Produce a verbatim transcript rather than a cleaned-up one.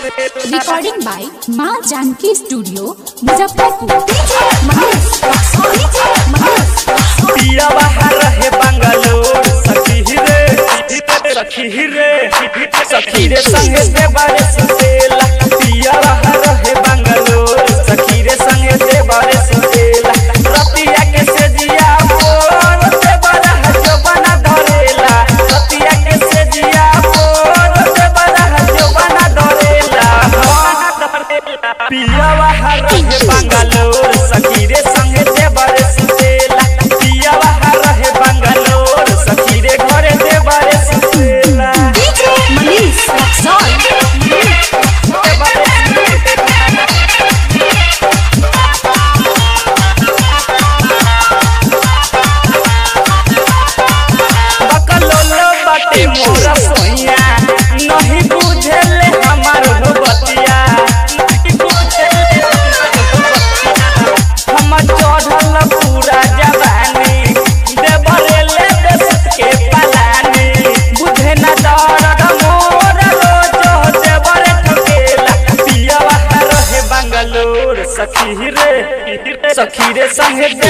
Recording by माँ Janaki studio Muzaffarpur. पिया बाहर रहे बंगलोर सखी रे सखी रे सखी रे संगे से बारे सुतेला। पिया बाहर रहे बंगलोर सखी रे संगे से बारे सुतेला। रतिया के से जिया फोन से बड़ा जो बना धरेला। रतिया के से जिया फोन से बड़ा जो बना धरेला। पिया बाहर रहे बंगलोर सखी रे संगे से बारे सुतेला। पिया बाहर रहे बंगलोर सखी रे घरे से बारे सुतेला। मनीष बकलोलो बाटे मोरा सोइया नहीं बुझेले हमार बतिया। नहीं बुझेले हम चढ़ल पूरा जवानी देवरेले देश के पलानी। बुझे न दर्द मोर रोज देवरे ठकेला। पिया बाहर रहे बंगलोर सखी रे सखी रे संगे